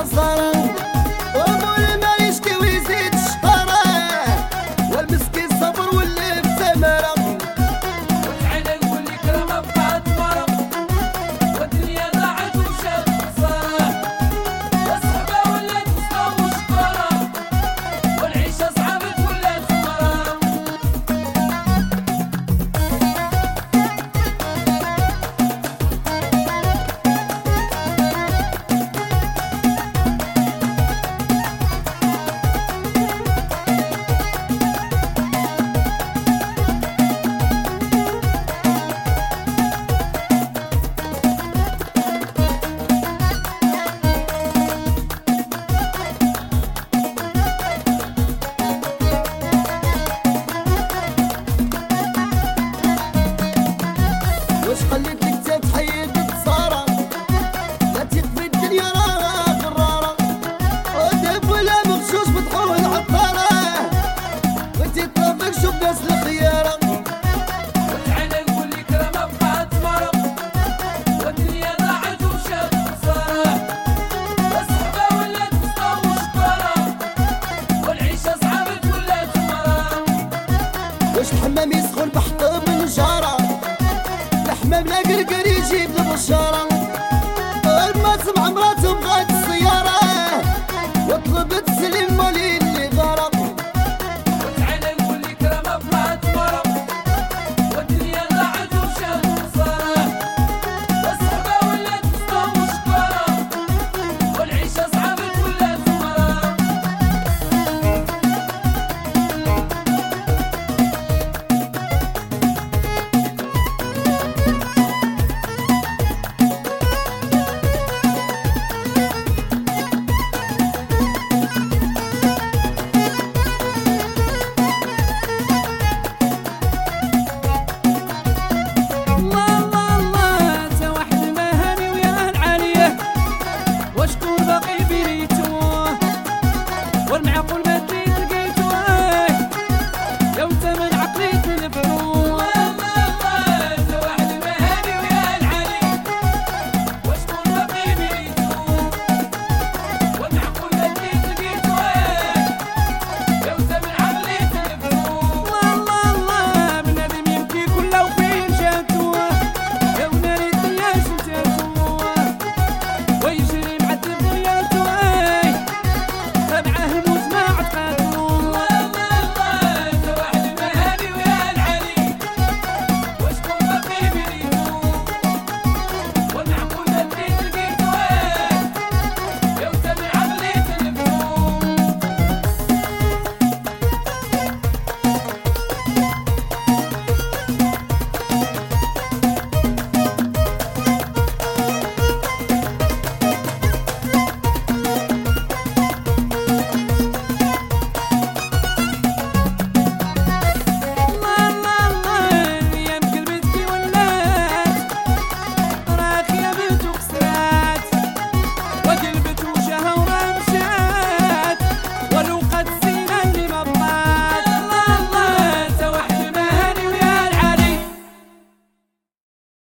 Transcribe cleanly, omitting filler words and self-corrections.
صارت وامور المال يشكي ويزيد الشطارة والمسكين صبر واللي في ثمرة وتعالى نقول لك راه ما بقات مرض والدنيا ضاعت ومشات خسارة الصحبة ولات مسطا وشطارة والعيشة صعبت ولات مرارة واش خليت لك كتاب تحيد الخسارة لا تيق في الدنيا راها غرارة ودب ولا مغشوش بتحول عطارة وانتي طرفك شوف ناس الخيارة وتعالى نقول لك راه ما بقات مرض والدنيا ضاعت ومشات خسارة الصحبة ولات مسطا وشطارة والعيشة صعبت ولات مرارة واش الحمام يسخن بحطب من جارة الحمام لا قرقر يجيب البشارة ما سمع مراته بغات السيارة وطلبت سليم مولي